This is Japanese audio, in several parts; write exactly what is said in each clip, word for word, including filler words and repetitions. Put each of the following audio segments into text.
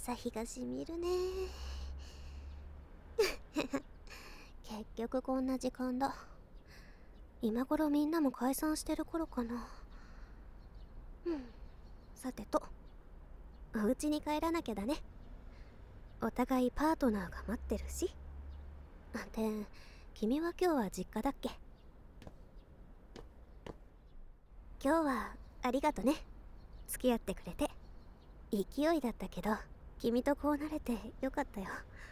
朝日がしみるね。結局こんな時間だ。今頃みんなも解散してる頃かな。うん。さてと、お家に帰らなきゃだね。お互いパートナーが待ってるし。で、君は今日は実家だっけ？今日はありがとね。付き合ってくれて。勢いだったけど、君とこうなれてよかったよ。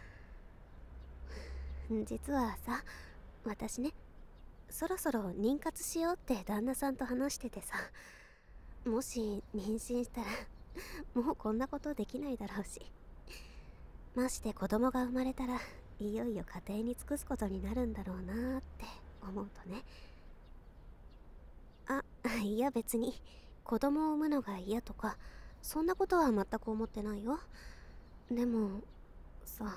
実はさ、私ね、そろそろ妊活しようって旦那さんと話しててさ、もし妊娠したらもうこんなことできないだろうし、まして子供が生まれたらいよいよ家庭に尽くすことになるんだろうなーって思うとね。あ、いや別に子供を産むのが嫌とかそんなことは全く思ってないよ。でもさ、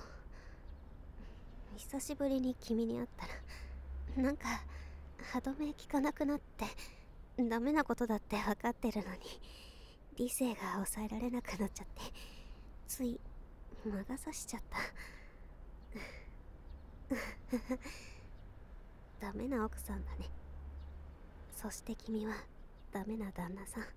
久しぶりに君に会ったらなんか歯止め効かなくなって、ダメなことだって分かってるのに理性が抑えられなくなっちゃって、つい魔が差しちゃった。ダメな奥さんだね。そして君はダメな旦那さん。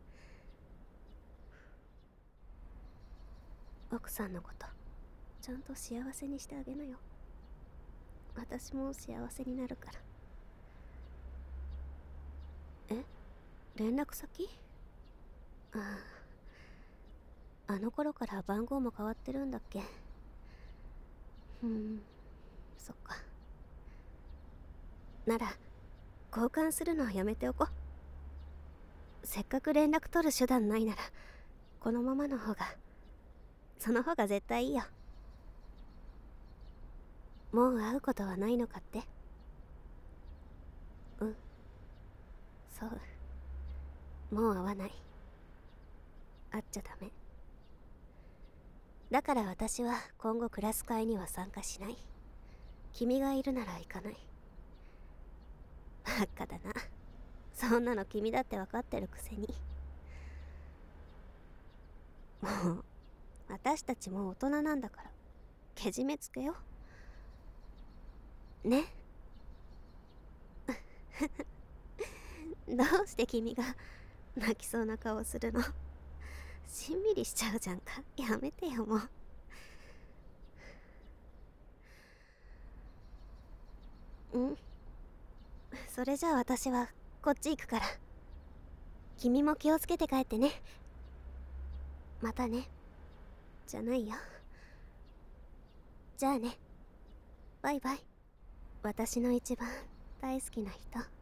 奥さんのことちゃんと幸せにしてあげなよ。私も幸せになるから。え、連絡先？ああ、あの頃から番号も変わってるんだっけ？うん、そっか。なら交換するのはやめておこう。せっかく連絡取る手段ないならこのままの方が、その方が絶対いいよ。もう会うことはないのかって？うん、そう、もう会わない。会っちゃダメだから。私は今後クラス会には参加しない。君がいるなら行かない。バカだな、そんなの君だって分かってるくせに。もう私たちもう大人なんだからけじめつけよね。どうして君が泣きそうな顔するの？しんみりしちゃうじゃんか。やめてよもう。うん、それじゃあ私はこっち行くから、君も気をつけて帰ってね。またね。じゃないよ。じゃあね。バイバイ。私の一番大好きな人。